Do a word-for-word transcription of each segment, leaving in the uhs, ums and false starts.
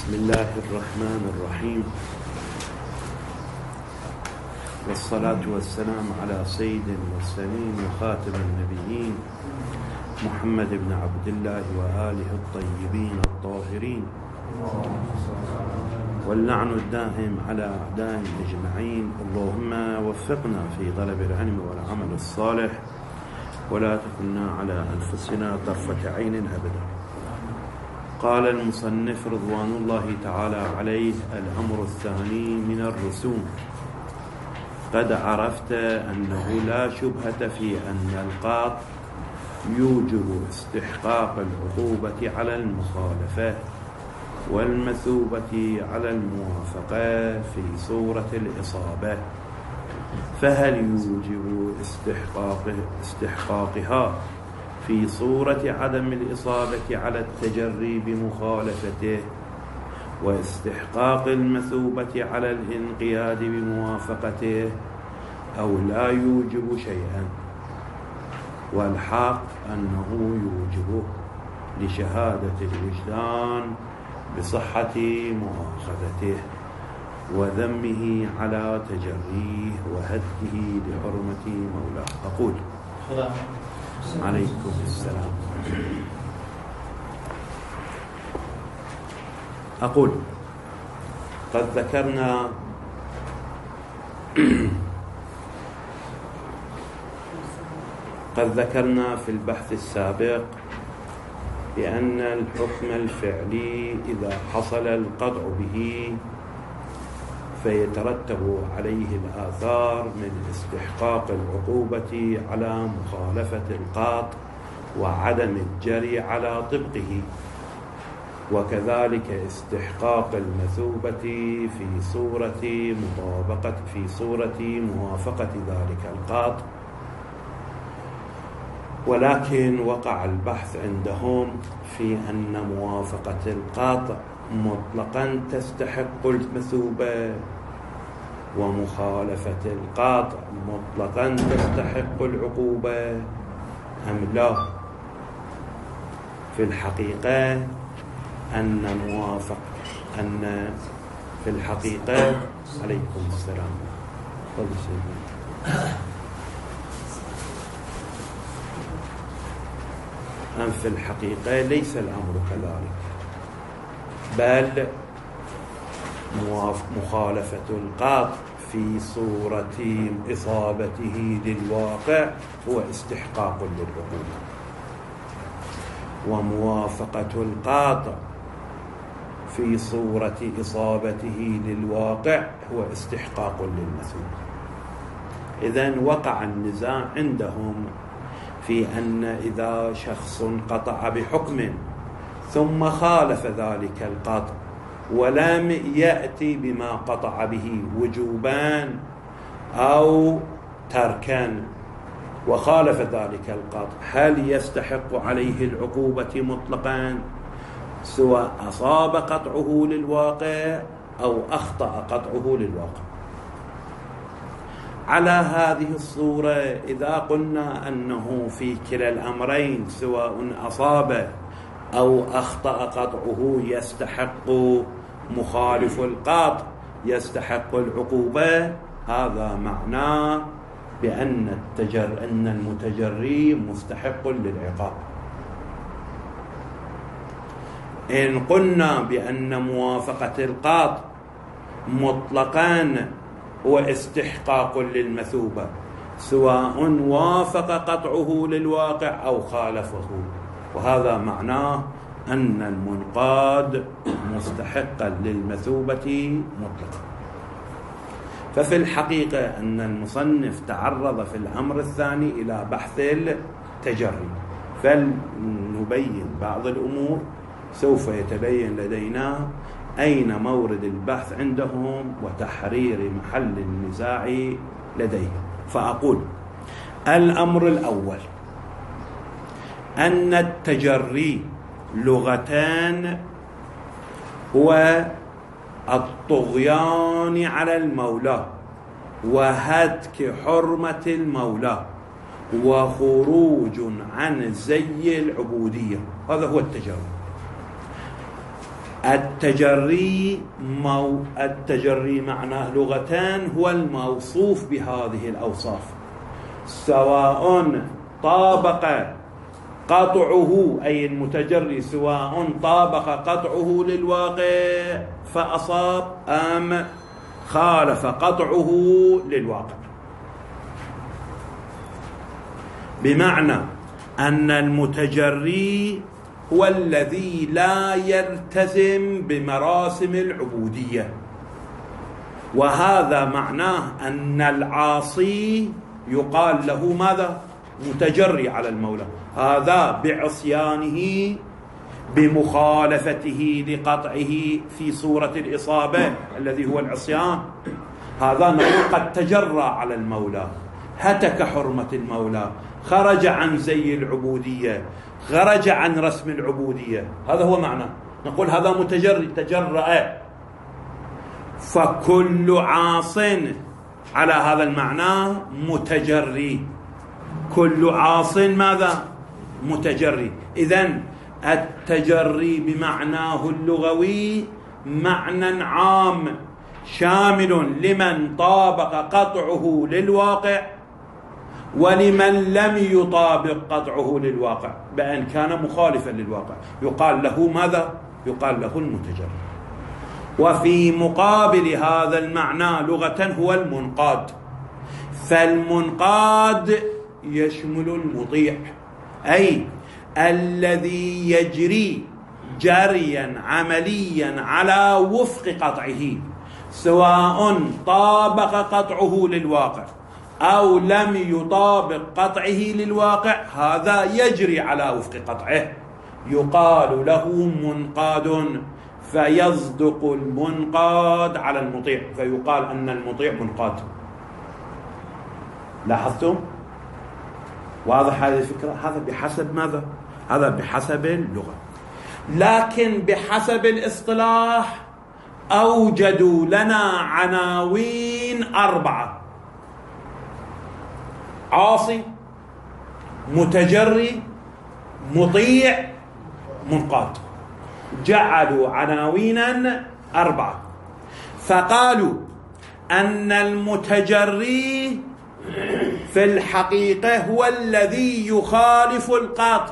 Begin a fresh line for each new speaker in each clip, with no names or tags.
بسم الله الرحمن الرحيم، والصلاة والسلام على سيد المرسلين وخاتم النبيين محمد بن عبد الله وآله الطيبين الطاهرين، واللعن الدائم على أعدائهم أجمعين. اللهم وفقنا في طلب العلم والعمل الصالح، ولا تكلنا على أنفسنا طرفة عين أبدا. قال المصنف رضوان الله تعالى عليه: الأمر الثاني من الرسوم. قد عرفت أنه لا شبهة في أن القاط يوجب استحقاق العقوبة على المخالفة والمثوبة على الموافقة في صورة الإصابة، فهل يوجب استحقاق استحقاقها في صورة عدم الإصابة على التجري بمخالفته، واستحقاق المثوبة على الانقياد بموافقته، أو لا يوجب شيئا؟ والحق أنه يوجبه لشهادة الوجدان بصحة مؤاخذته وذمه على تجريه وهتكه لحرمة مولاه. أقول عليكم السلام. أقول قد ذكرنا قد ذكرنا في البحث السابق بأن الحكم الفعلي إذا حصل القطع به فيترتب عليه الآثار من استحقاق العقوبة على مخالفة القاط وعدم الجري على طبقه، وكذلك استحقاق المثوبة في صورة مطابقة في صورة موافقة ذلك القاط. ولكن وقع البحث عندهم في أن موافقة القاط مطلقا تستحق المثوبة، ومخالفة القاط مطلقا تستحق العقوبة أم لا؟ في الحقيقة أن موافق أن في الحقيقة عليكم السلام أم في الحقيقة ليس الأمر كذلك، بل مخالفة القاط في صورة إصابته للواقع هو استحقاق للعقوبة، وموافقة القاط في صورة إصابته للواقع هو استحقاق للمثوبة. إذن وقع النزاع عندهم في أن إذا شخص قطع بحكم ثم خالف ذلك القطع ولم يأتي بما قطع به وجوبا أو تركا وخالف ذلك القطع، هل يستحق عليه العقوبة مطلقا سواء أصاب قطعه للواقع أو أخطأ قطعه للواقع؟ على هذه الصورة إذا قلنا أنه في كلا الأمرين سواء أصاب أو أخطأ قطعه يستحق مخالف القاط يستحق العقوبة، هذا معناه بأن التجر أن المتجري مستحق للعقاب. إن قلنا بأن موافقة القاط مطلقا هو استحقاق للمثوبة سواء وافق قطعه للواقع أو خالفه، وهذا معناه أن المنقاد مستحقا للمثوبة مطلقا. ففي الحقيقة أن المصنف تعرض في الأمر الثاني إلى بحث التجري، فلنبين بعض الأمور سوف يتبين لدينا أين مورد البحث عندهم وتحرير محل النزاع لديهم. فأقول الأمر الأول أن التجري لغتان هو الطغيان على المولى وهتك حرمة المولى وخروج عن زي العبودية، هذا هو التجري. التجري مو التجري معناه لغتان هو الموصوف بهذه الأوصاف، سواء طابق قطعه أي المتجري سواء طابق قطعه للواقع فأصاب أم خالف قطعه للواقع، بمعنى أن المتجري هو الذي لا يلتزم بمراسم العبودية، وهذا معناه أن العاصي يقال له ماذا؟ متجري على المولى، هذا بعصيانه بمخالفته لقطعه في صورة الإصابة الذي هو العصيان، هذا نقول قد تجرى على المولى، هتك حرمة المولى، خرج عن زي العبودية، خرج عن رسم العبودية، هذا هو معنى، نقول هذا متجري تجرأ. فكل عاص على هذا المعنى متجري، كل عاص ماذا؟ متجري. إذن التجري بمعناه اللغوي معنى عام شامل لمن طابق قطعه للواقع ولمن لم يطابق قطعه للواقع بأن كان مخالفا للواقع، يقال له ماذا؟ يقال له المتجري. وفي مقابل هذا المعنى لغة هو المنقاد، فالمنقاد يشمل المطيع، أي الذي يجري جريا عمليا على وفق قطعه، سواء طابق قطعه للواقع أو لم يطابق قطعه للواقع، هذا يجري على وفق قطعه، يقال له منقاد، فيصدق المنقاد على المطيع، فيقال أن المطيع منقاد. لاحظتم؟ واضح هذه الفكرة؟ هذا بحسب ماذا؟ هذا بحسب اللغة. لكن بحسب الاصطلاح أوجدوا لنا عناوين أربعة: عاصي، متجري، مطيع، منقاد. جعلوا عناوينا أربعة، فقالوا أن المتجري في الحقيقة هو الذي يخالف القطع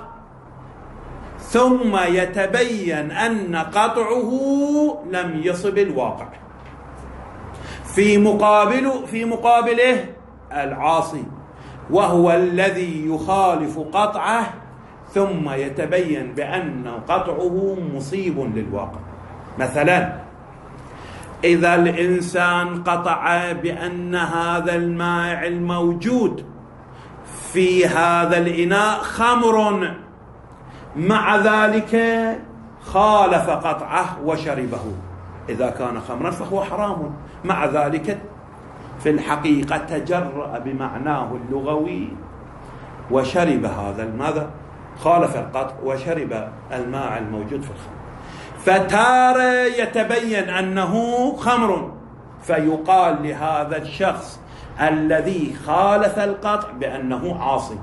ثم يتبين أن قطعه لم يصب الواقع. في مقابل في مقابله العاصي، وهو الذي يخالف قطعه ثم يتبين بأن قطعه مصيب للواقع. مثلا إذا الإنسان قطع بأن هذا الماء الموجود في هذا الإناء خمر، مع ذلك خالف قطعه وشربه، إذا كان خمرا فهو حرام، مع ذلك في الحقيقة تجرأ بمعناه اللغوي وشرب هذا الماء، خالف القطع وشرب الماء الموجود في الخمر، فتارة يتبين أنه خمر، فيقال لهذا الشخص الذي خالف القطع بأنه عاصي،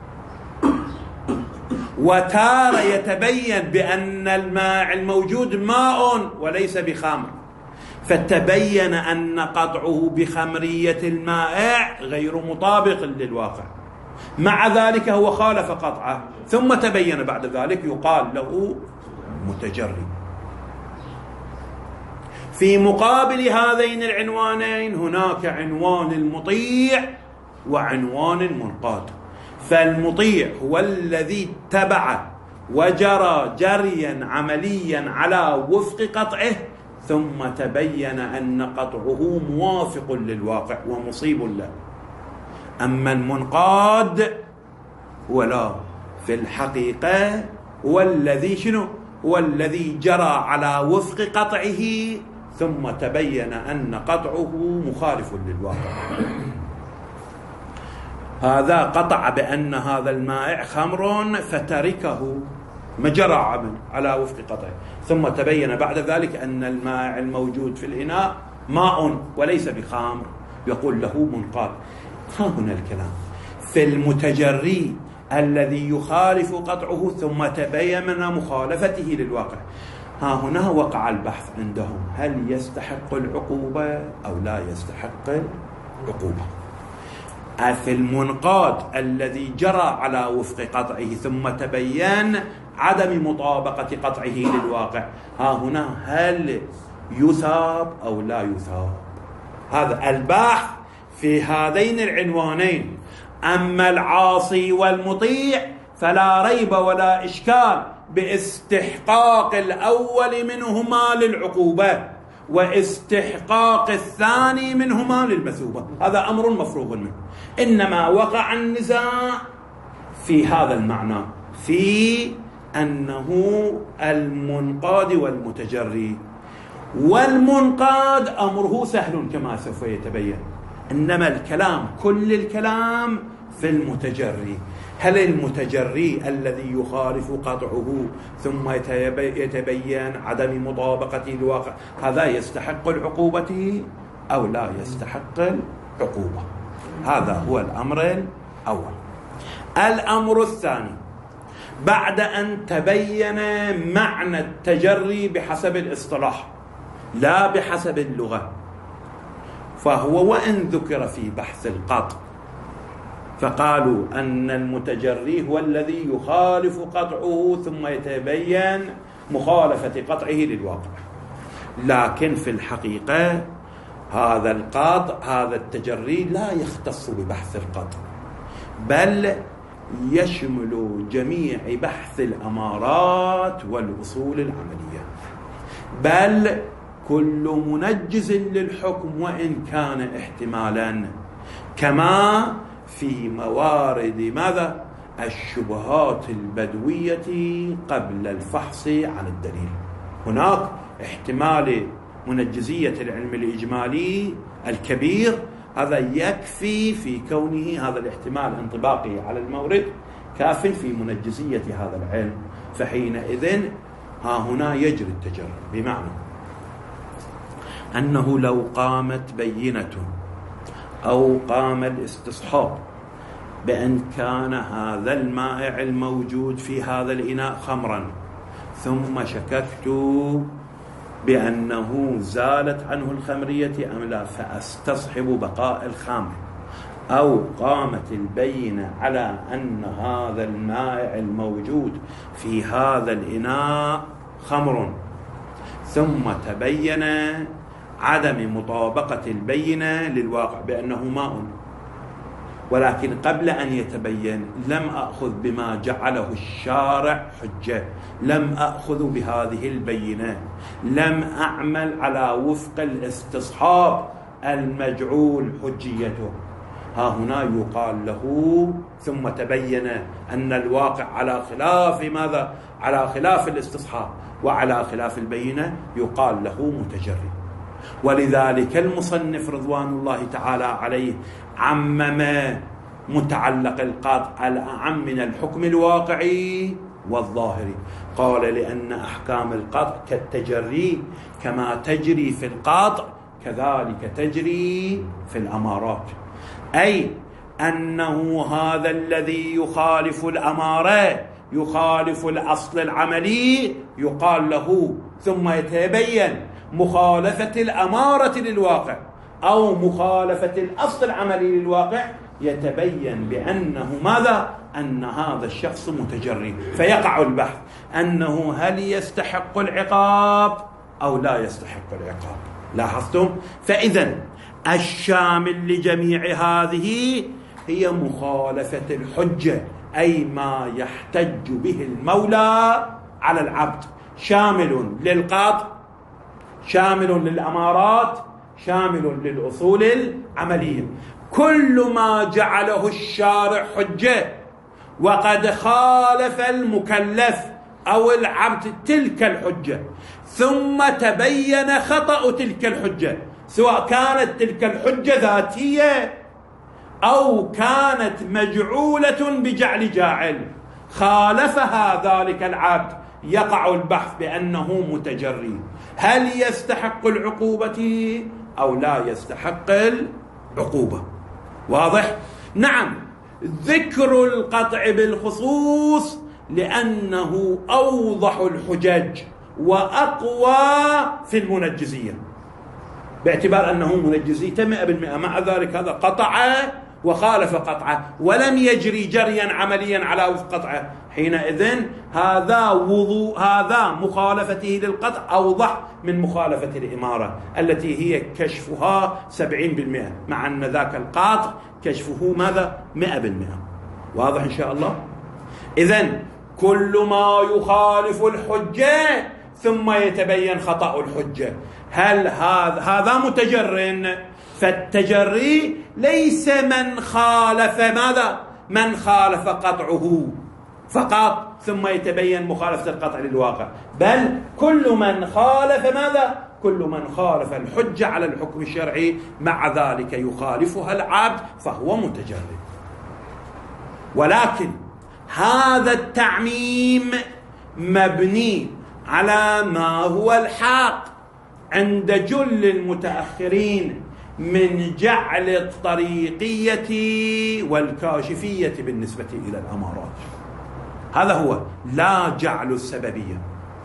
وتارة يتبين بأن الماء الموجود ماء وليس بخمر، فتبين أن قطعه بخمرية الماء غير مطابق للواقع، مع ذلك هو خالف قطعه ثم تبين بعد ذلك، يقال له متجري. في مقابل هذين العنوانين هناك عنوان المطيع وعنوان المنقاد. فالمطيع هو الذي اتبع وجرى جريا عمليا على وفق قطعه ثم تبين أن قطعه موافق للواقع ومصيب له. أما المنقاد هو لا، في الحقيقة هو الذي شنو؟ هو الذي جرى على وفق قطعه ثم تبين أن قطعه مخالف للواقع. هذا قطع بأن هذا المائع خمر فتركه مجرى على وفق قطعه، ثم تبين بعد ذلك أن المائع الموجود في الإناء ماء وليس بخمر، يقول له منقاد. ها هنا الكلام في المتجري الذي يخالف قطعه ثم تبين من مخالفته للواقع. ها هنا وقع البحث عندهم، هل يستحق العقوبة أو لا يستحق العقوبة؟ في المنقاد الذي جرى على وفق قطعه ثم تبين عدم مطابقة قطعه للواقع، ها هنا هل يثاب أو لا يثاب؟ هذا البحث في هذين العنوانين. أما العاصي والمطيع فلا ريب ولا إشكال باستحقاق الأول منهما للعقوبة واستحقاق الثاني منهما للمثوبة، هذا أمر مفروغ منه. إنما وقع النزاع في هذا المعنى، في أنه المنقاد والمتجري، والمنقاد أمره سهل كما سوف يتبين، إنما الكلام كل الكلام في المتجري. هل المتجري الذي يخالف قطعه ثم يتبين عدم مطابقته للواقع هذا يستحق العقوبة أو لا يستحق العقوبة؟ هذا هو الأمر الأول. الأمر الثاني، بعد أن تبين معنى التجري بحسب الاصطلاح لا بحسب اللغة، فهو وإن ذكر في بحث القطع فقالوا أن المتجري هو الذي يخالف قطعه ثم يتبين مخالفة قطعه للواقع، لكن في الحقيقة هذا القطع هذا التجري لا يختص ببحث القطع، بل يشمل جميع بحث الأمارات والأصول العملية، بل كل منجز للحكم وإن كان احتمالا، كما في موارد ماذا؟ الشبهات البدوية قبل الفحص عن الدليل. هناك احتمال منجزية العلم الإجمالي الكبير، هذا يكفي في كونه هذا الاحتمال انطباقي على المورد كاف في منجزية هذا العلم، فحينئذ ها هنا يجري التجري، بمعنى أنه لو قامت بينة أو قام الاستصحاب بأن كان هذا المائع الموجود في هذا الإناء خمرا، ثم شككت بأنه زالت عنه الخمرية أم لا فأستصحب بقاء الخمر، أو قامت البينة على أن هذا المائع الموجود في هذا الإناء خمر، ثم تبين عدم مطابقة البينة للواقع بأنه ماء، ولكن قبل أن يتبين لم أخذ بما جعله الشارع حجة، لم أخذ بهذه البينة، لم أعمل على وفق الاستصحاب المجعول حجيته، ها هنا يقال له ثم تبين أن الواقع على خلاف ماذا؟ على خلاف الاستصحاب وعلى خلاف البينة، يقال له متجري. ولذلك المصنف رضوان الله تعالى عليه عمم متعلق القطع الأعم من الحكم الواقعي والظاهري، قال لأن أحكام القطع كالتجري كما تجري في القطع كذلك تجري في الأمارات، أي أنه هذا الذي يخالف الأمارة يخالف الأصل العملي يقال له ثم يتبين مخالفة الأمارة للواقع أو مخالفة الأصل العملي للواقع، يتبين بأنه ماذا؟ أن هذا الشخص متجري، فيقع البحث أنه هل يستحق العقاب أو لا يستحق العقاب. لاحظتم؟ فإذا الشامل لجميع هذه هي مخالفة الحجة، أي ما يحتج به المولى على العبد، شامل للقطع، شامل للأمارات، شامل للأصول العملية. كل ما جعله الشارع حجة وقد خالف المكلف أو العبد تلك الحجة ثم تبين خطأ تلك الحجة، سواء كانت تلك الحجة ذاتية أو كانت مجعولة بجعل جاعل، خالفها ذلك العبد، يقع البحث بأنه متجري، هل يستحق العقوبة أو لا يستحق العقوبة؟ واضح؟ نعم، ذكر القطع بالخصوص لأنه أوضح الحجج وأقوى في المنجزية، باعتبار أنه منجزيته مئة بالمئة. مع ذلك هذا قطع وخالف قطعه ولم يجري جريا عمليا على وفق قطعه، حينئذ هذا وضوء هذا مخالفته للقطع أوضح من مخالفة الإمارة التي هي كشفها سبعين بالمئة، مع أن ذاك القاطع كشفه ماذا؟ مئة بالمئة. واضح إن شاء الله؟ إذن كل ما يخالف الحجة ثم يتبين خطأ الحجة، هل هذا هذا متجر؟ فالتجري ليس من خالف ماذا؟ من خالف قطعه فقط ثم يتبين مخالفة القطع للواقع، بل كل من خالف ماذا؟ كل من خالف الحجة على الحكم الشرعي مع ذلك يخالفها العبد فهو متجرد. ولكن هذا التعميم مبني على ما هو الحق عند جل المتأخرين من جعل الطريقية والكاشفية بالنسبة إلى الأمارات. هذا هو، لا جعل السببية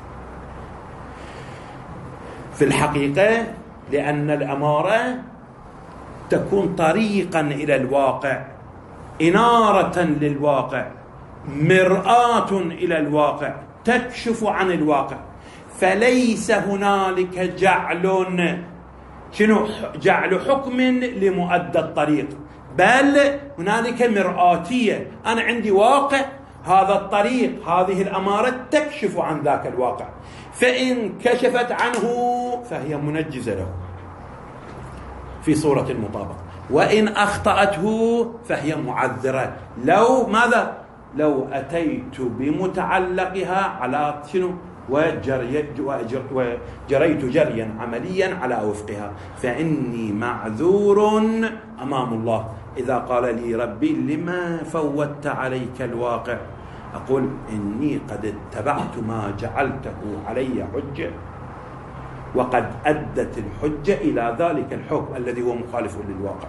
في الحقيقة، لأن الأمارة تكون طريقا إلى الواقع، إنارة للواقع، مرآة إلى الواقع، تكشف عن الواقع. فليس هنالك جعل شنو جعل حكم لمؤدى الطريق، بل هنالك مرآتية. أنا عندي واقع، هذا الطريق هذه الأمارة تكشف عن ذاك الواقع، فإن كشفت عنه فهي منجزة له في صورة المطابقة، وإن أخطأته فهي معذرة. لو ماذا؟ لو أتيت بمتعلقها على شنو وجريت وجريت جريا عمليا على وفقها فإني معذور أمام الله. إذا قال لي ربي لما فوتت عليك الواقع، أقول إني قد اتبعت ما جعلته علي حجة، وقد أدت الحجة إلى ذلك الحكم الذي هو مخالف للواقع.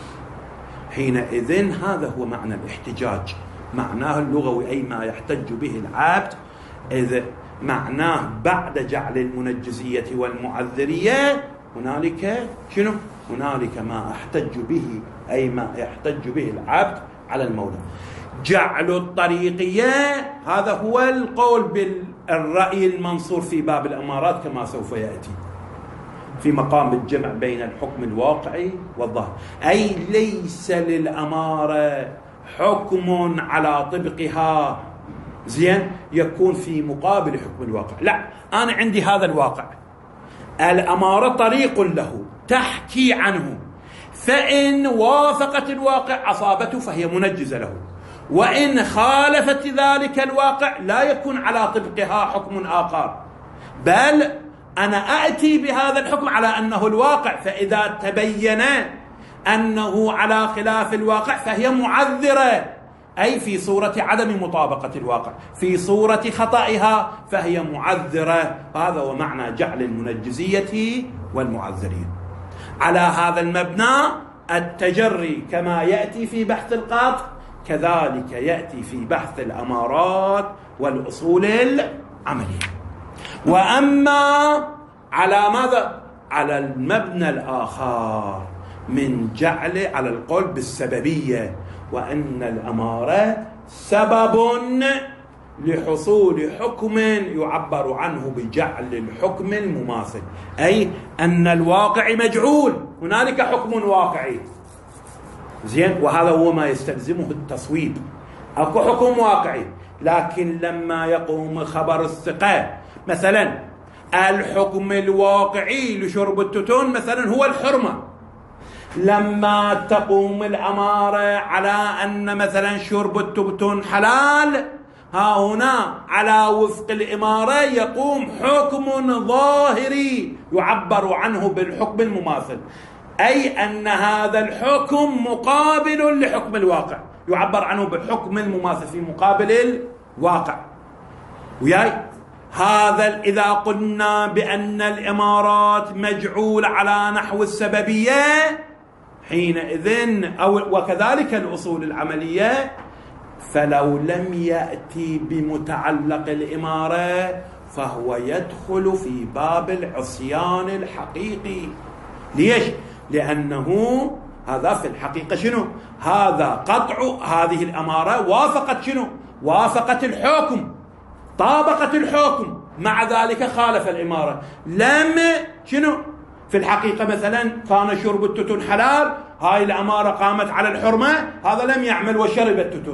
حينئذ هذا هو معنى الاحتجاج، معناه اللغوي أي ما يحتج به العبد. إذا معناه بعد جعل المنجزية والمعذرية هنالك شنو؟ هنالك ما احتج به، أي ما يحتج به العبد على المولى. جعل الطريقية هذا هو القول بالرأي المنصور في باب الأمارات كما سوف يأتي في مقام الجمع بين الحكم الواقعي والظاهر، أي ليس للأمارة حكم على طبقها زين يكون في مقابل حكم الواقع. لا، أنا عندي هذا الواقع، الأمارة طريق له تحكي عنه، فإن وافقت الواقع أصابته فهي منجزة له، وإن خالفت ذلك الواقع لا يكون على طبقها حكم آخر، بل أنا أأتي بهذا الحكم على أنه الواقع، فإذا تبين أنه على خلاف الواقع فهي معذرة، أي في صورة عدم مطابقة الواقع، في صورة خطئها فهي معذرة. هذا هو معنى جعل المنجزية والمعذرين. على هذا المبنى التجري كما يأتي في بحث القاطع كذلك يأتي في بحث الأمارات والأصول العملية. وأما على ماذا؟ على المبنى الآخر من جعل على القول بالسببية، وأن الأمارة سبب لحصول حكم يعبر عنه بجعل الحكم المماثل، أي أن الواقع مجعول، هنالك حكم واقعي زين، وهذا هو ما يستلزمه التصويب. أكو حكم واقعي، لكن لما يقوم خبر الثقة مثلا الحكم الواقعي لشرب التتون مثلا هو الحرمة، لما تقوم الأمارة على أن مثلا شرب التتون حلال، ها هنا على وفق الإمارة يقوم حكم ظاهري يعبر عنه بالحكم المماثل، أي أن هذا الحكم مقابل لحكم الواقع، يعبر عنه بالحكم المماثل في مقابل الواقع. وياي هذا إذا قلنا بأن الإمارات مجعول على نحو السببية حينئذ أو وكذلك الأصول العملية، فلو لم يأتي بمتعلق الإمارة فهو يدخل في باب العصيان الحقيقي. ليش؟ لأنه هذا في الحقيقة شنو؟ هذا قطع هذه الأمارة وافقت شنو؟ وافقت الحكم، طابقت الحكم، مع ذلك خالف الإمارة. لم شنو؟ في الحقيقة مثلا كان شرب التتن حلال، هاي الأمارة قامت على الحرمة، هذا لم يعمل وشرب التتن.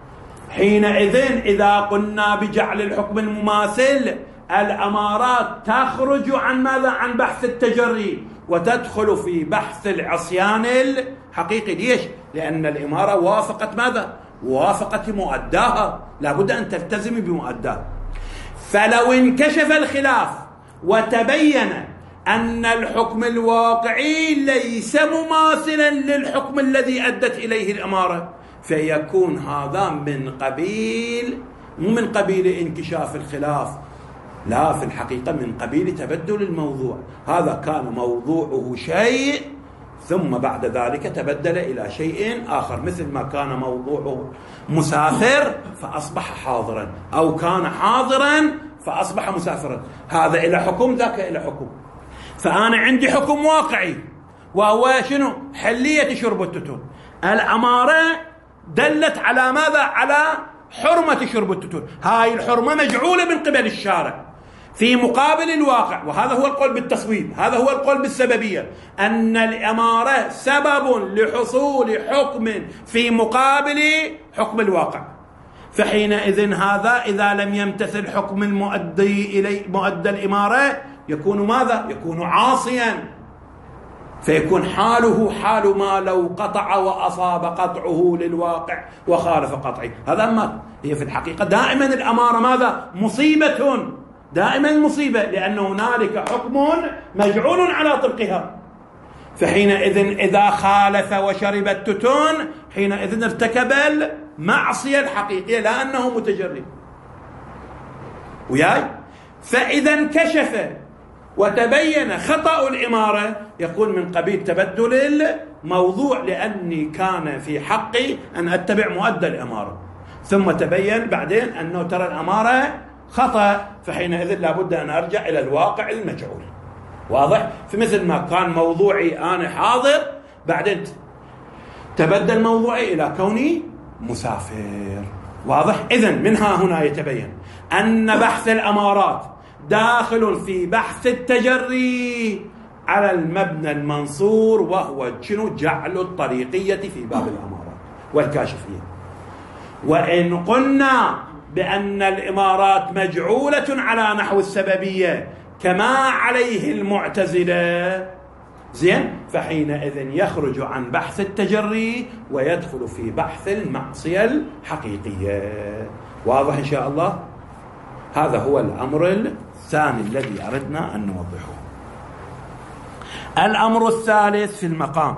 حينئذ إذا قلنا بجعل الحكم المماثل، الأمارات تخرج عن ماذا؟ عن بحث التجري وتدخل في بحث العصيان الحقيقي. ليش؟ لأن الإمارة وافقت ماذا؟ وافقت مؤداها، لابد أن تلتزم بمؤداها. فلو انكشف الخلاف وتبين أن الحكم الواقعي ليس مماثلا للحكم الذي أدت إليه الأمارة، فيكون هذا من قبيل، مو من قبيل انكشاف الخلاف، لا، في الحقيقة من قبيل تبدل الموضوع. هذا كان موضوعه شيء ثم بعد ذلك تبدل إلى شيء آخر، مثل ما كان موضوعه مسافر فأصبح حاضرا، أو كان حاضرا فأصبح مسافرا. هذا إلى حكم، ذاك إلى حكم. فأنا عندي حكم واقعي وهو شنو؟ حلية شرب التتن. الأمارة دلت على ماذا؟ على حرمة شرب التتن. هاي الحرمة مجعولة من قبل الشارع في مقابل الواقع، وهذا هو القول بالتصويب، هذا هو القول بالسببية، أن الأمارة سبب لحصول حكم في مقابل حكم الواقع. فحينئذ هذا إذا لم يمتثل حكم المؤدي إليه مؤدى الإمارة يكون ماذا؟ يكون عاصيا، فيكون حاله حال ما لو قطع وأصاب قطعه للواقع وخالف قطعه. هذا ما هي في الحقيقة دائما الأمارة ماذا؟ مصيبة، دائما مصيبة، لأن هنالك حكم مجعول على طبقها. فحينئذ إذا خالف وشرب التتن حينئذ ارتكب المعصية الحقيقية، لا أنه متجرد. وياي؟ فإذا انكشف وتبين خطأ الإمارة يكون من قبيل تبدل الموضوع، لأني كان في حقي أن أتبع مؤدى الإمارة، ثم تبين بعدين أنه ترى الإمارة خطأ، فحينئذ لابد أن أرجع إلى الواقع المجعول. واضح؟ فمثل ما كان موضوعي أنا حاضر، بعدين تبدل موضوعي إلى كوني مسافر. واضح؟ إذن منها هنا يتبين أن بحث الأمارات داخل في بحث التجري على المبنى المنصور، وهو شنو؟ جعل الطريقية في باب الأمارات والكاشفية. وإن قلنا بأن الإمارات مجعولة على نحو السببية كما عليه المعتزلة، زين، فحينئذ يخرج عن بحث التجري ويدخل في بحث المعصية الحقيقية. واضح إن شاء الله؟ هذا هو الأمر الثاني الذي أردنا أن نوضحه. الأمر الثالث في المقام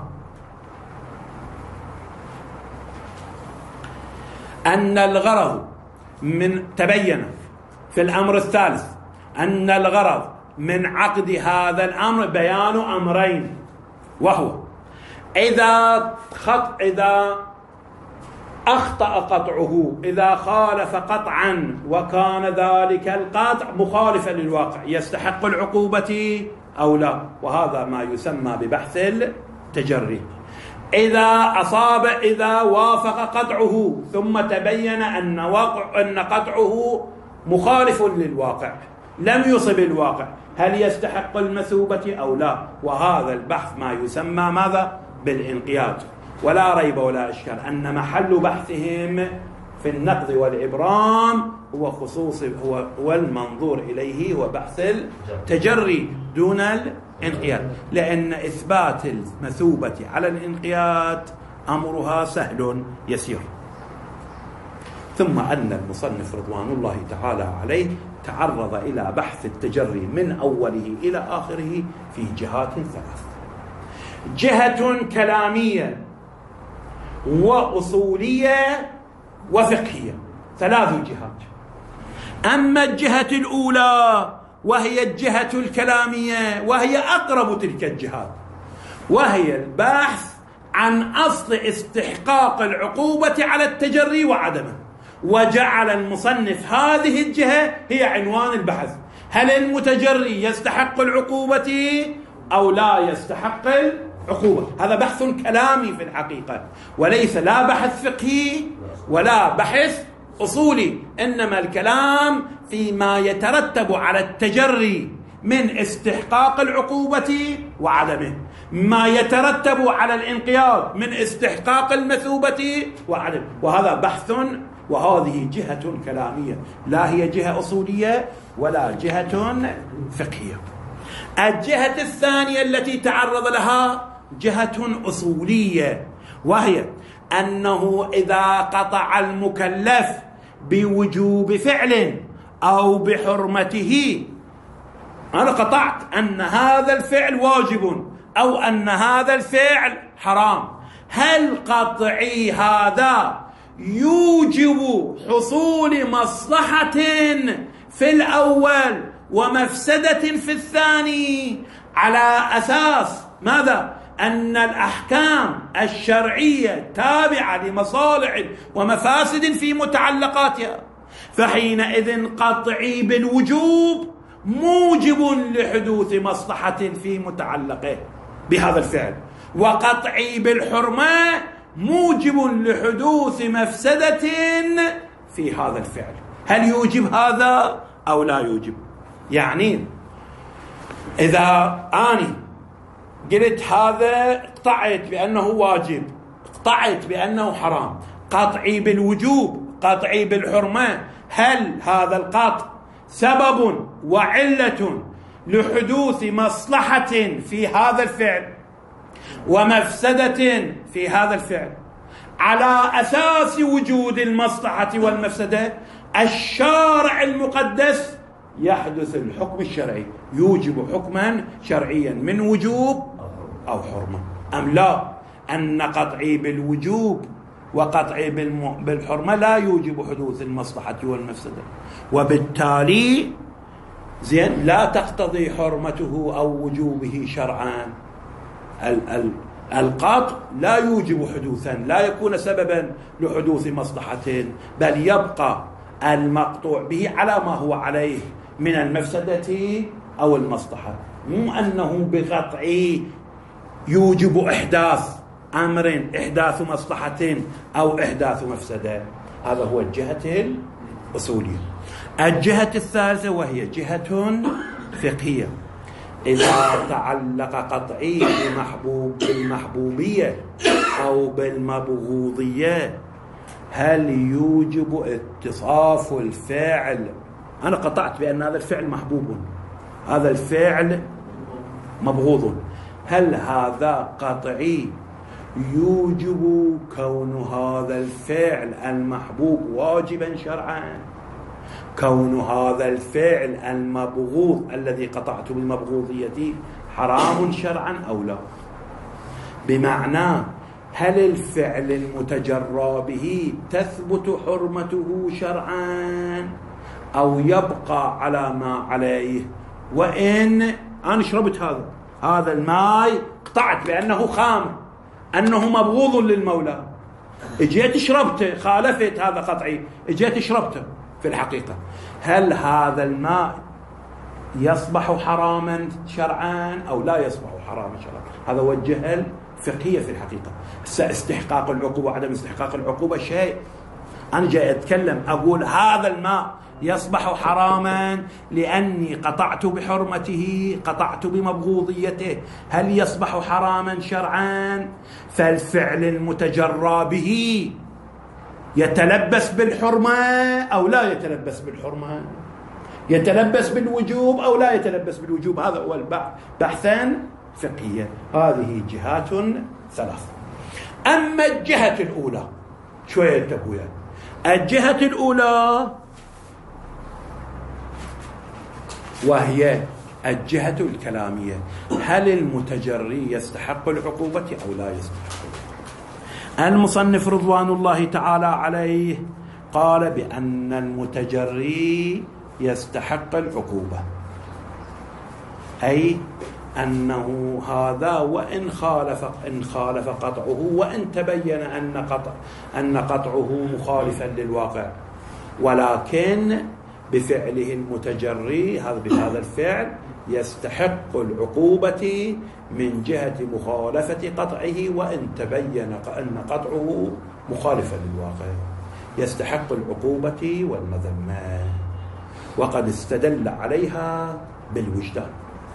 أن الغرض من تبين في الأمر الثالث أن الغرض من عقد هذا الأمر بيان أمرين، وهو إذا خط إذا أخطأ قطعه، إذا خالف قطعا وكان ذلك القطع مخالفا للواقع، يستحق العقوبة أو لا، وهذا ما يسمى ببحث التجري. إذا أصاب، إذا وافق قطعه ثم تبين أن وقع أن قطعه مخالف للواقع، لم يصب الواقع، هل يستحق المثوبة أو لا؟ وهذا البحث ما يسمى ماذا؟ بالانقياد. ولا ريب ولا إشكال أن محل بحثهم في النقض والإبرام هو خصوص هو والمنظور إليه هو بحث التجري دون الانقياد، لأن إثبات المثوبة على الانقياد أمرها سهل يسير. ثم أن المصنف رضوان الله تعالى عليه تعرض إلى بحث التجري من أوله إلى آخره في جهات ثلاث: جهة كلامية وأصولية وفقهية، ثلاث جهات. أما الجهة الأولى وهي الجهة الكلامية، وهي أقرب تلك الجهات، وهي البحث عن أصل استحقاق العقوبة على التجري وعدمه، وجعل المصنف هذه الجهة هي عنوان البحث، هل المتجري يستحق العقوبة أو لا يستحق العقوبة؟ هذا بحث كلامي في الحقيقة، وليس لا بحث فقهي ولا بحث أصولي، إنما الكلام فيما يترتب على التجري من استحقاق العقوبة وعدمه، ما يترتب على الانقياد من استحقاق المثوبة وعدمه. وهذا بحث، وهذه جهة كلامية، لا هي جهة أصولية ولا جهة فقهية. الجهة الثانية التي تعرض لها جهة أصولية، وهي أنه إذا قطع المكلف بوجوب فعل أو بحرمته، أنا قطعت أن هذا الفعل واجب أو أن هذا الفعل حرام، هل قطعي هذا يوجب حصول مصلحة في الأول ومفسدة في الثاني، على أساس ماذا؟ أن الأحكام الشرعية تابعة لمصالح ومفاسد في متعلقاتها، فحينئذ قطعي بالوجوب موجب لحدوث مصلحة في متعلقه بهذا الفعل، وقطعي بالحرمة موجب لحدوث مفسدة في هذا الفعل. هل يوجب هذا أو لا يوجب؟ يعني إذا أنا قلت هذا قطعت بأنه واجب، قطعت بأنه حرام، قطعي بالوجوب، قطعي بالحرمة، هل هذا القطع سبب وعلة لحدوث مصلحة في هذا الفعل ومفسدة في هذا الفعل؟ على أساس وجود المصلحة والمفسدة الشارع المقدس يحدث الحكم الشرعي، يوجب حكما شرعيا من وجوب أو حرمة، أم لا؟ أن قطعي بالوجوب وقطعي بالحرمة لا يوجب حدوث المصلحة والمفسدة، وبالتالي زين لا تقتضي حرمته أو وجوبه شرعا. القطع لا يوجب حدوثا، لا يكون سببا لحدوث مصلحة، بل يبقى المقطوع به على ما هو عليه من المفسدة أو المصلحة، مو أنه بقطعه يوجب إحداث أمر، إحداث مصلحة أو إحداث مفسدة. هذا هو الجهة الأصولية. الجهة الثالثة وهي جهة فقهية، إذا تعلق قطعي بمحبوب بالمحبوبية أو بالمبغوضية، هل يوجب اتصاف الفاعل؟ أنا قطعت بأن هذا الفعل محبوب، هذا الفعل مبغوض، هل هذا قطعي يوجب كون هذا الفعل المحبوب واجبا شرعا، كون هذا الفعل المبغوض الذي قطعت بالمبغوضية حرام شرعا أو لا؟ بمعنى هل الفعل المتجرى به تثبت حرمته شرعا أو يبقى على ما عليه؟ وإن أنا شربت هذا هذا الماء، قطعت بأنه خام، أنه مبغوض للمولى، اجيت شربته، خالفت هذا قطعي، اجيت شربته في الحقيقة، هل هذا الماء يصبح حراما شرعا أو لا يصبح حراما شرعا؟ هذا هو الجهة الفقهية في الحقيقة. استحقاق العقوبة وعدم استحقاق العقوبة شيء، أنا جاي أتكلم أقول هذا الماء يصبح حراما لأني قطعت بحرمته، قطعت بمبغوضيته، هل يصبح حراما شرعا؟ فالفعل المتجرى به يتلبس بالحرمة أو لا يتلبس بالحرمة، يتلبس بالوجوب أو لا يتلبس بالوجوب. هذا هو البحث، بحثا فقهيا. هذه جهات ثلاث. أما الجهة الأولى، شوية انتبهوا، الجهة الأولى وهي الجهة الكلامية، هل المتجري يستحق العقوبة أو لا يستحق؟ المصنف رضوان الله تعالى عليه قال بأن المتجري يستحق العقوبة، أي أنه هذا وإن خالف إن خالف قطعه، وإن تبين أن قطع أن قطعه مخالفا للواقع، ولكن بفعله المتجري هذا بهذا الفعل يستحق العقوبة من جهة مخالفة قطعه، وإن تبين أن قطعه مخالفا للواقع يستحق العقوبة والمذمة، وقد استدل عليها بالوجدان.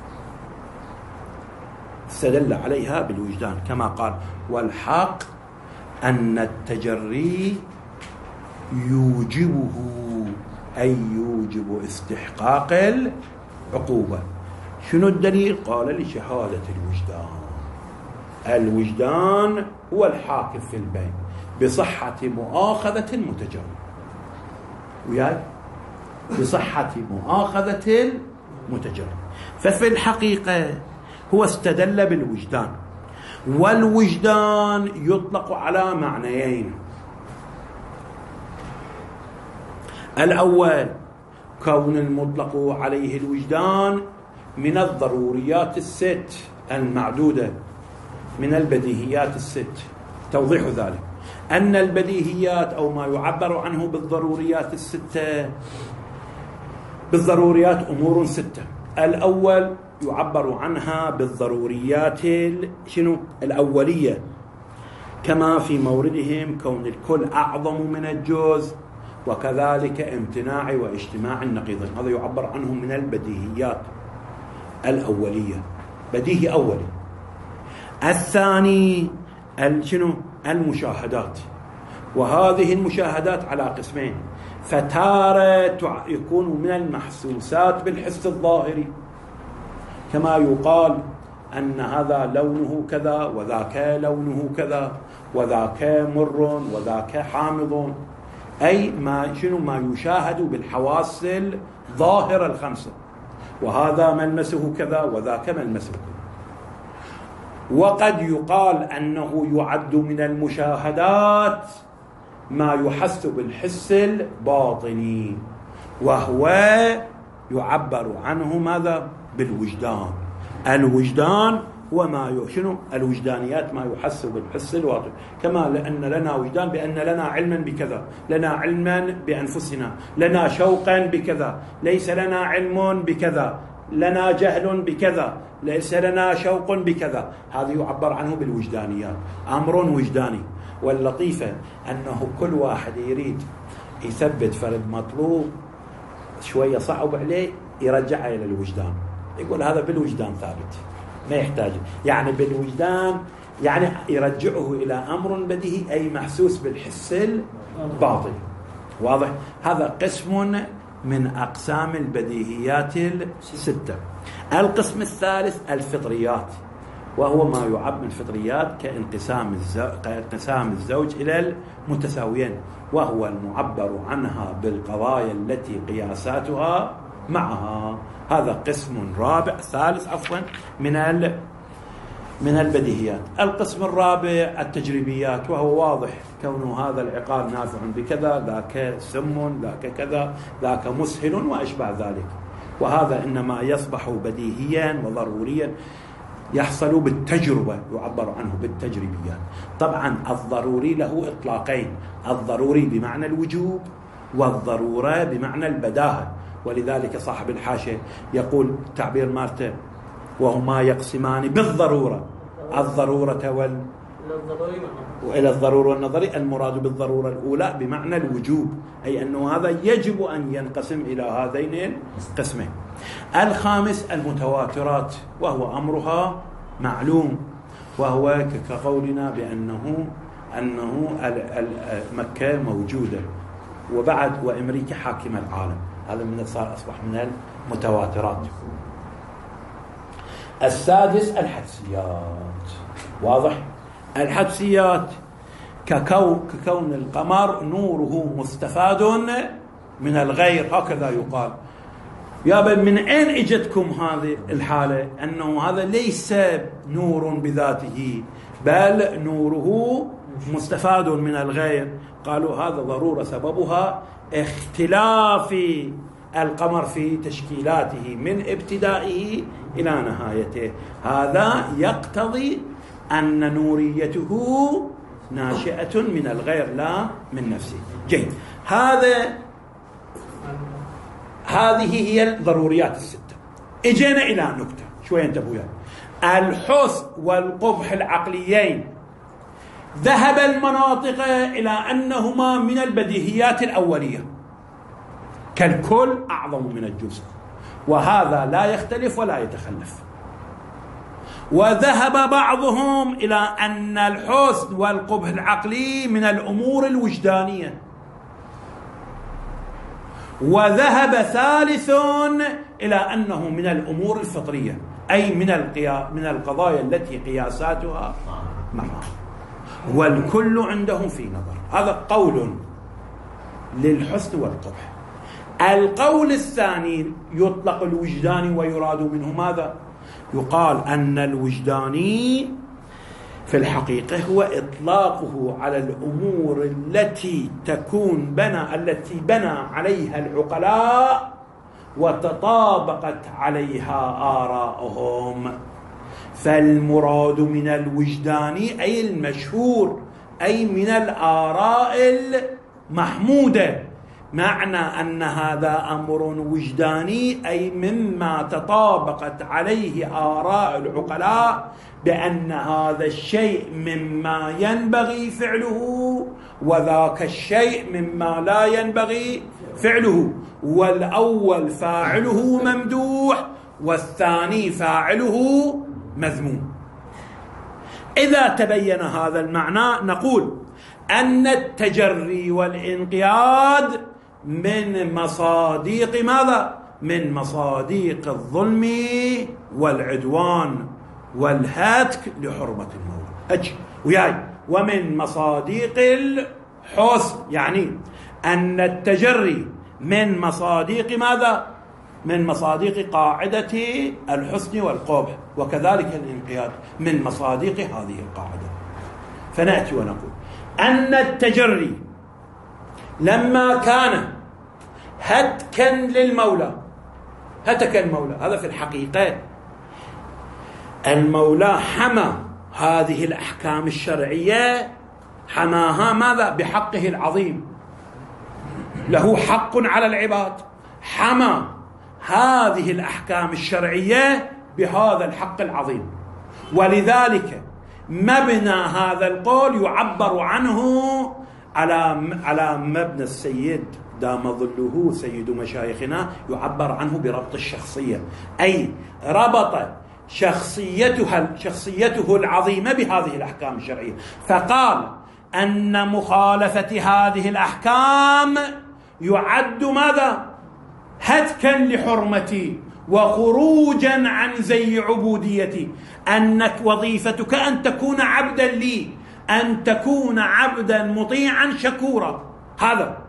استدل عليها بالوجدان كما قال: والحق أن التجري يوجبه، أي يوجب استحقاق العقوبة. شنو الدليل؟ قال: لشهادة الوجدان. الوجدان هو الحاكم في البين بصحة مؤاخذة المتجري، وياي بصحة مؤاخذة المتجري. ففي الحقيقة هو استدل بالوجدان، والوجدان يطلق على معنيين: الأول كون المطلق عليه الوجدان من الضروريات الست المعدودة، من البديهيات الست. توضيح ذلك أن البديهيات أو ما يعبر عنه بالضروريات الستة، بالضروريات أمور ستة. الأول يعبر عنها بالضروريات شنو؟ الأولية، كما في موردهم كون الكل أعظم من الجزء، وكذلك امتناع واجتماع النقيضين. هذا يعبر عنه من البديهيات الأولية، بديهي أولي. الثاني شنو؟ المشاهدات، وهذه المشاهدات على قسمين: فتارة يكون من المحسوسات بالحس الظاهري، كما يقال أن هذا لونه كذا وذاك لونه كذا، وذاك مر وذاك حامض، أي ما شنو؟ ما يشاهد بالحواس الظاهرة الخمسة، وهذا ملمسه كذا وذاك ملمسه كذا. وقد يقال أنه يعد من المشاهدات ما يحس بالحس الباطني، وهو يعبر عنه ماذا؟ بالوجدان. الوجدان هو ما شنو؟ الوجدانيات ما يحس بالحس الواطن، كما لأن لنا وجدان بأن لنا علما بكذا، لنا علما بأنفسنا، لنا شوقا بكذا، ليس لنا علم بكذا، لنا جهل بكذا، ليس لنا شوق بكذا. هذا يعبر عنه بالوجدانيات، أمر وجداني. واللطيفة أنه كل واحد يريد يثبت فرد مطلوب شوية صعب عليه يرجعه إلى الوجدان، يقول هذا بالوجدان ثابت، ما يحتاج يعني بالوجدان، يعني يرجعه إلى أمر بديهي أي محسوس بالحس الباطن. واضح؟ هذا قسم من أقسام البديهيات الستة. القسم الثالث الفطريات، وهو ما يعد من الفطريات كانقسام الزوج, كانقسام الزوج إلى المتساويين، وهو المعبر عنها بالقضايا التي قياساتها معها. هذا قسم رابع ثالث عفوا من من البديهيات. القسم الرابع التجريبيات، وهو واضح كون هذا العقال نافع بكذا، ذاك سم، ذاك كذا، ذاك مسهل وأشبه ذلك. وهذا إنما يصبح بديهيا وضروريا يحصل بالتجربة، يعبر عنه بالتجريبيات. طبعا الضروري له إطلاقين: الضروري بمعنى الوجوب، والضرورة بمعنى البداهة. ولذلك صاحب الحاشية يقول تعبير مارته: وهما يقسمان بالضرورة، الضرورة وال وإلى الضرورة والنظري. المراد بالضرورة الأولى بمعنى الوجوب، أي أنه هذا يجب أن ينقسم إلى هذين القسمين. الخامس المتواترات، وهو أمرها معلوم، وهو كقولنا بأنه أنه مكة موجودة وبعد وأمريكا حاكمة العالم، هذا من صار أصبح من المتواترات. السادس الحدسيات. واضح؟ الحدسيات ككون, ككون القمر نوره مستفاد من الغير، هكذا يقال. يا بل من أين اجتكم هذه الحالة؟ أنه هذا ليس نور بذاته، بل نوره مستفاد من الغير. قالوا هذا ضرورة سببها اختلاف القمر في تشكيلاته من ابتدائه إلى نهايته. هذا يقتضي أن نوريته ناشئة من الغير لا من نفسه. جيد. هذا
هذه هي الضروريات الستة. اجينا إلى نكتة شوية انتبهوا يعني. الحسن والقبح العقليين ذهب المناطق إلى أنهما من البديهيات الأولية كالكل أعظم من الجزء، وهذا لا يختلف ولا يتخلف. وذهب بعضهم إلى أن الحسن والقبح العقلي من الأمور الوجدانية. وذهب ثالث إلى أنه من الأمور الفطرية، أي من القيا من القضايا التي قياساتها معها، والكل عندهم في نظر. هذا قول للحسن والقبح. القول الثاني يطلق الوجداني ويراد منه ماذا؟ يقال أن الوجداني في الحقيقة هو إطلاقه على الأمور التي تكون بنى التي بنى عليها العقلاء وتطابقت عليها آراءهم. فالمراد من الوجداني أي المشهور، أي من الآراء المحمودة. معنى أن هذا أمر وجداني أي مما تطابقت عليه آراء العقلاء بأن هذا الشيء مما ينبغي فعله وذاك الشيء مما لا ينبغي فعله، والأول فاعله ممدوح والثاني فاعله مذموم. إذا تبين هذا المعنى نقول أن التجري والانقياد من مصاديق ماذا؟ من مصاديق الظلم والعدوان والهتك لحرمة المولى. أجي وياي. ومن مصاديق الحسن يعني أن التجري من مصاديق ماذا؟ من مصاديق قاعدة الحسن والقبح، وكذلك الانقياد من مصاديق هذه القاعدة. فنأتي ونقول أن التجري لما كان هتكا للمولى، هتك المولى، هذا في الحقيقة المولى حمى هذه الأحكام الشرعية، حماها ماذا؟ بحقه العظيم، له حق على العباد، حمى هذه الأحكام الشرعية بهذا الحق العظيم. ولذلك مبنى هذا القول يعبر عنه على على مبنى السيد دام ظله سيد مشايخنا، يعبر عنه بربط الشخصية، أي ربط شخصيتها شخصيته العظيمة بهذه الأحكام الشرعية، فقال أن مخالفة هذه الأحكام يعد ماذا؟ هتكا لحرمتي وخروجا عن زي عبوديتي، أنك وظيفتك أن تكون عبدا لي، أن تكون عبدا مطيعا شكورا. هذا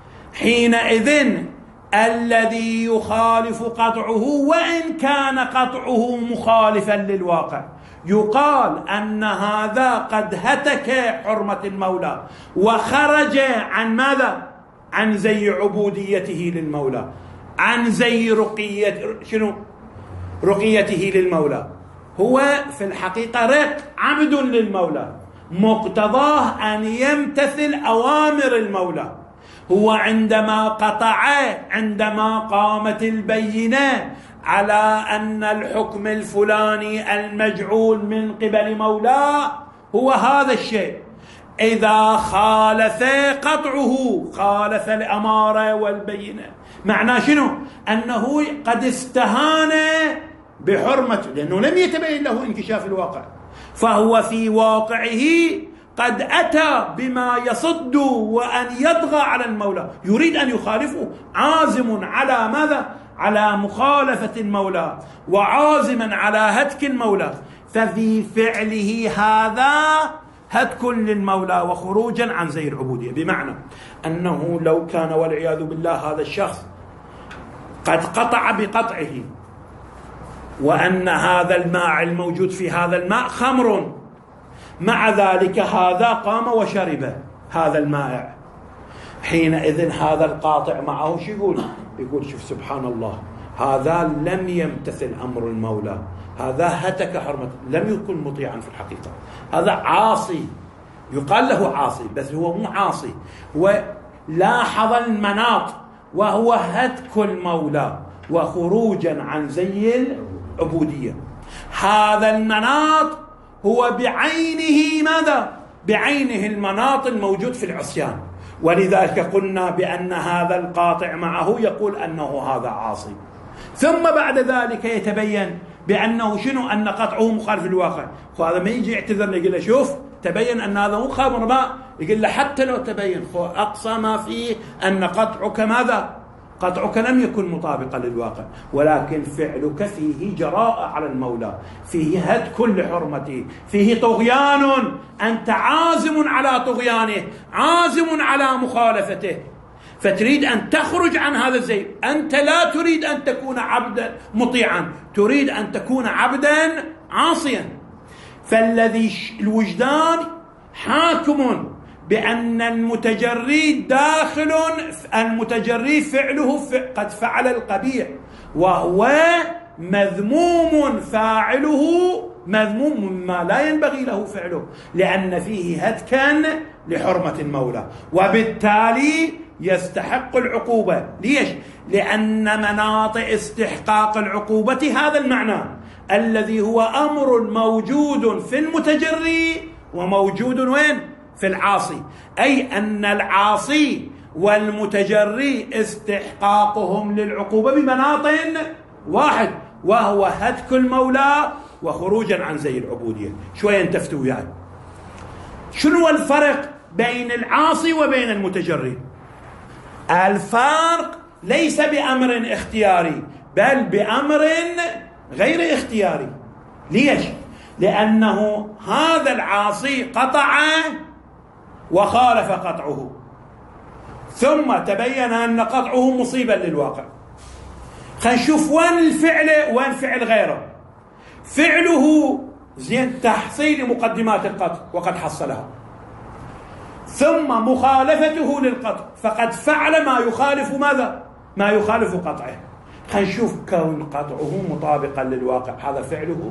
حينئذ الذي يخالف قطعه وإن كان قطعه مخالفا للواقع يقال أن هذا قد هتك حرمة المولى وخرج عن ماذا؟ عن زي عبوديته للمولى، عن زي رقية شنو؟ رقيته للمولى. هو في الحقيقة رق عبد للمولى، مقتضاه أن يمتثل أوامر المولى. هو عندما قطع، عندما قامت البينة على أن الحكم الفلاني المجعول من قبل مولاه هو هذا الشيء، إذا خالف قطعه خالف الأمارة والبينة. معناه شنو؟ أنه قد استهان بحرمته لأنه لم يتبين له انكشاف الواقع، فهو في واقعه قد أتى بما يصد وأن يطغى على المولى، يريد أن يخالفه، عازم على ماذا؟ على مخالفة المولى وعازما على هتك المولى. ففي فعله هذا هتك للمولى وخروجا عن زي العبودية، بمعنى أنه لو كان والعياذ بالله هذا الشخص قد قطع بقطعه وأن هذا الماء الموجود في هذا الماء خمر، مع ذلك هذا قام وشرب هذا المائع، حينئذ هذا القاطع معه شو يقول؟ يقول شوف سبحان الله، هذا لم يمتثل أمر المولى، هذا هتك حرمة، لم يكن مطيعا في الحقيقة، هذا عاصي، يقال له عاصي بس هو مو عاصي، ولاحظ المناط، وهو هتك المولى وخروجا عن زي العبودية. هذا المناط هو بعينه ماذا؟ بعينه المناط الموجود في العصيان، ولذلك قلنا بأن هذا القاطع معه يقول أنه هذا عاصي، ثم بعد ذلك يتبين بأنه شنو؟ أن قطعه مخالف للواقع. وهذا ما يجي يعتذر يقول له شوف تبين أن هذا مو خبر ما، يقول له حتى لو تبين أقصى ما فيه أن قطعك ماذا؟ قطعك لم يكن مطابقا للواقع، ولكن فعلك فيه جراءة على المولى، فيه هتك لحرمته، فيه طغيان، أنت عازم على طغيانه، عازم على مخالفته، فتريد أن تخرج عن هذا الزي. أنت لا تريد أن تكون عبدا مطيعا، تريد أن تكون عبدا عاصيا. فالذي الوجدان حاكم بأن المتجري داخل، المتجري فعله قد فعل القبيح، وهو مذموم، فاعله مذموم مما لا ينبغي له فعله، لأن فيه هتكا لحرمة المولى، وبالتالي يستحق العقوبة. ليش؟ لأن مناط استحقاق العقوبة هذا المعنى الذي هو أمر موجود في المتجري وموجود وين؟ في العاصي، أي أن العاصي والمتجري استحقاقهم للعقوبة بمناط واحد، وهو هتك المولى وخروجا عن زي العبودية. شوية انتفتوا وياي، شنو الفرق بين العاصي وبين المتجري؟ الفرق ليس بأمر اختياري بل بأمر غير اختياري. ليش؟ لأنه هذا العاصي قطع وخالف قطعه، ثم تبين أن قطعه مصيبا للواقع. خلينا نشوف وين الفعل وين فعل غيره. فعله زين تحصيل مقدمات القطع وقد حصلها، ثم مخالفته للقطع فقد فعل ما يخالف ماذا؟ ما يخالف قطعه. خلينا نشوف كون قطعه مطابقا للواقع، هذا فعله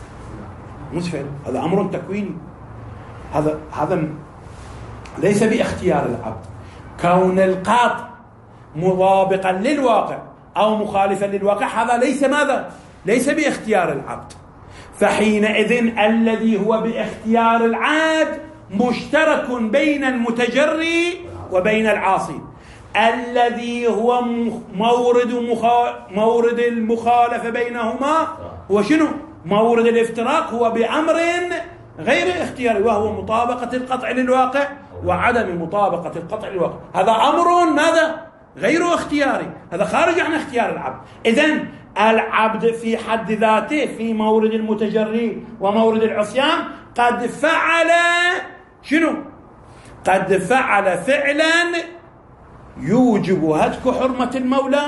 مش فعل، هذا أمر تكويني، هذا هذا ليس باختيار العبد. كون القطع مطابقا للواقع أو مخالفا للواقع هذا ليس ماذا؟ ليس باختيار العبد. فحينئذ الذي هو باختيار العبد مشترك بين المتجري وبين العاصي. الذي هو مورد مخا... مورد المخالفة بينهما هو شنو؟ مورد الافتراق هو بأمر غير اختياري، وهو مطابقة القطع للواقع وعدم مطابقة القطع للواقع. هذا أمر ماذا؟ غير اختياري، هذا خارج عن اختيار العبد. إذن العبد في حد ذاته في مورد المتجري ومورد العصيان قد فعل شنو؟ قد فعل فعلا يوجب هتك حرمة المولى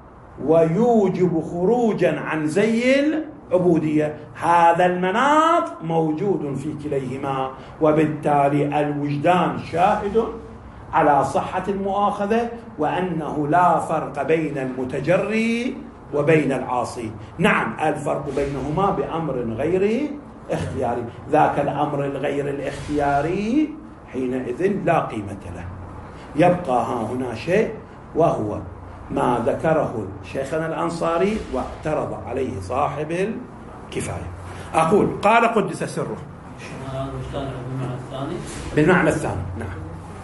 ويوجب خروجا عن زي العبودية. هذا المناط موجود في كليهما، وبالتالي الوجدان شاهد على صحة المؤاخذة وأنه لا فرق بين المتجري وبين العاصي. نعم الفرق بينهما بأمر غير اختياري، ذاك الأمر الغير الاختياري حينئذ لا قيمة له. يبقى ها هنا شيء وهو ما ذكره شيخنا الأنصاري واعترض عليه صاحب الكفاية. أقول قال قدس سره
بالمعنى الثاني
بالمعنى الثاني نعم.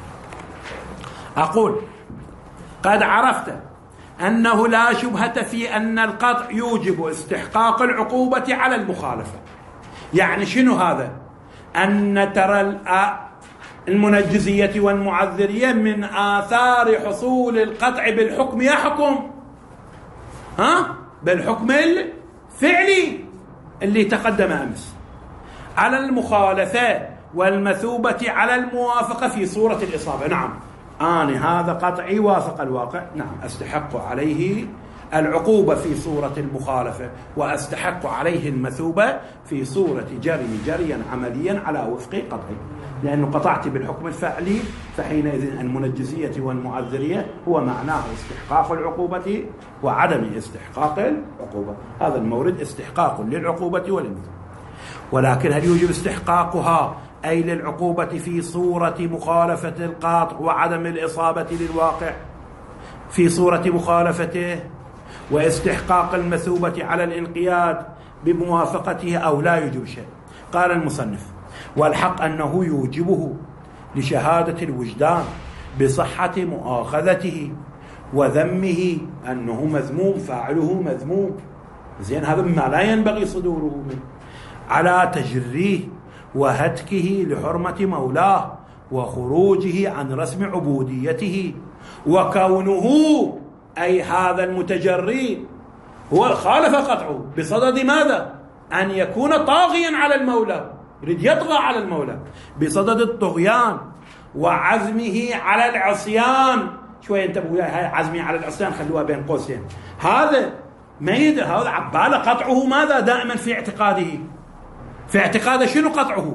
أقول قد عرفت أنه لا شبهة في أن القطع يوجب استحقاق العقوبة على المخالفة. يعني شنو هذا؟ أن ترى المنجزية والمعذرية من آثار حصول القطع بالحكم يحكم ها بالحكم الفعلي اللي تقدم أمس على المخالفة والمثوبة على الموافقة في صورة الإصابة. نعم أنا هذا قطعي وافق الواقع، نعم أستحق عليه العقوبة في صورة المخالفة وأستحق عليه المثوبة في صورة جري جريا عمليا على وفق قطعي، لأنه قطعت بالحكم الفعلي، فحينئذ المنجزية والمعذرية هو معناه استحقاق العقوبة وعدم استحقاق العقوبة. هذا المورد استحقاق للعقوبة وللمثوبة. ولكن هل يوجب استحقاقها أي للعقوبة في صورة مخالفة القاطع وعدم الإصابة للواقع، في صورة مخالفته واستحقاق المثوبة على الانقياد بموافقته أو لا يوجب شيء. قال المصنف: والحق أنه يوجبه لشهادة الوجدان بصحة مؤاخذته وذمه، أنه مذموم، فاعله مذموم، زين، هذا مما لا ينبغي صدوره منه، على تجريه وهتكه لحرمة مولاه وخروجه عن رسم عبوديته، وكونه أي هذا المتجري هو خالف قطعه بصدد ماذا؟ أن يكون طاغيا على المولى، يريد يطغى على المولى بصدد الطغيان وعزمه على العصيان. شوية انتبهوا، هاي عزمه على العصيان خلوها بين قوسين، هذا ما يدري، هذا عبالة قطعه ماذا دائما في اعتقاده، في اعتقاده شنو قطعه؟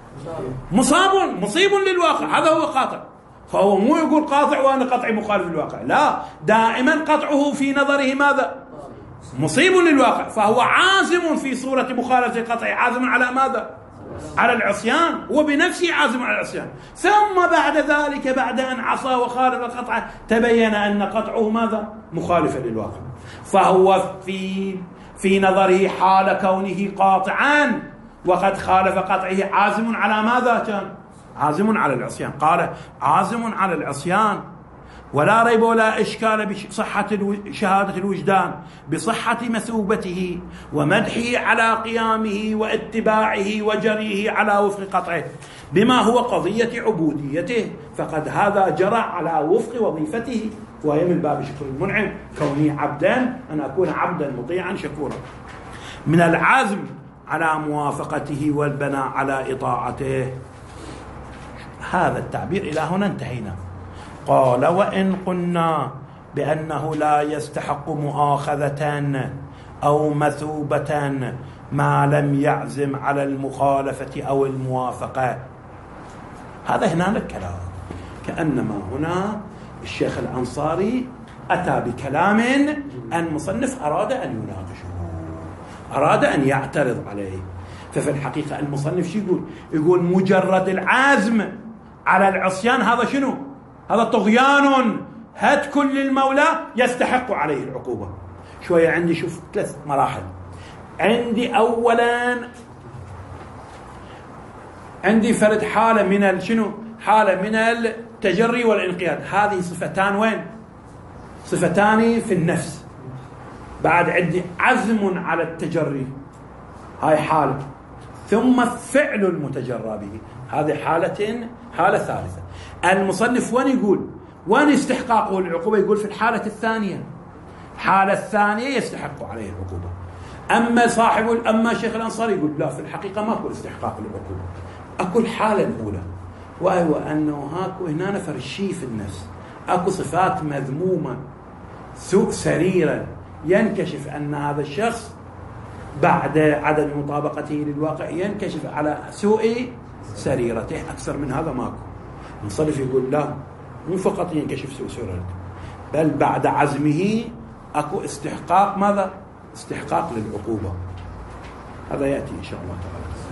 مصاب مصيب للواقع، هذا هو قاطع. فهو مو يقول قاطع وأنا قطعي مخالف للواقع، لا، دائما قطعه في نظره ماذا؟ مصيب للواقع، فهو عازم في صورة مخالفة قطعه، عازم على ماذا؟ على العصيان، هو بنفسه عازم على العصيان. ثم بعد ذلك بعد أن عصى وخالف قطعه تبين أن قطعه ماذا؟ مخالفة للواقع، فهو في في نظره حال كونه قاطعا وقد خالف قطعه عازم على ماذا كان؟ عازم على العصيان. قال: عازم على العصيان، ولا ريب ولا إشكال بصحة شهادة الوجدان بصحة مثوبته ومدحه على قيامه واتباعه وجريه على وفق قطعه بما هو قضية عبوديته، فقد هذا جرى على وفق وظيفته، وهي من باب شكر المنعم، كوني عبدا أن أكون عبدا مطيعا شكورا، من العزم على موافقته والبناء على إطاعته. هذا التعبير إلى هنا انتهينا. قال: وإن قلنا بأنه لا يستحق مؤاخذة أو مثوبة ما لم يعزم على المخالفة أو الموافقة. هذا هنا الكلام، كأنما هنا الشيخ الأنصاري أتى بكلام المصنف أراد أن يناقشه، أراد أن يعترض عليه. ففي الحقيقة المصنف شو يقول؟ يقول مجرد العزم على العصيان هذا شنو؟ هذا طغيان هتك للمولى يستحق عليه العقوبة. شوية عندي شوف ثلاث مراحل. عندي أولا عندي فرد حالة من شنو؟ حالة من التجري والانقياد، هذه صفتان وين؟ صفتان في النفس. بعد عندي عزم على التجري، هاي حالة، ثم فعل المتجرى به، هذه حالة حالة ثالثة. المصنف وين يقول؟ وين استحقاقه العقوبة؟ يقول في الحالة الثانية، الحالة الثانية يستحق عليه العقوبة. أما صاحب أما شيخ الأنصاري يقول لا، في الحقيقة ما أكو استحقاق العقوبة، أكو الحالة الأولى، وهو أنه هاكو هنا نفر الشيء في النفس، أكو صفات مذمومة، سوء سريرا، ينكشف أن هذا الشخص بعد عدم مطابقته للواقع ينكشف على سوء سريرته، أكثر من هذا ماكو. المصنف يقول لا، مو فقط ينكشف سوء سريرته، بل بعد عزمه أكو استحقاق ماذا؟ استحقاق للعقوبة. هذا يأتي إن شاء الله تعالى.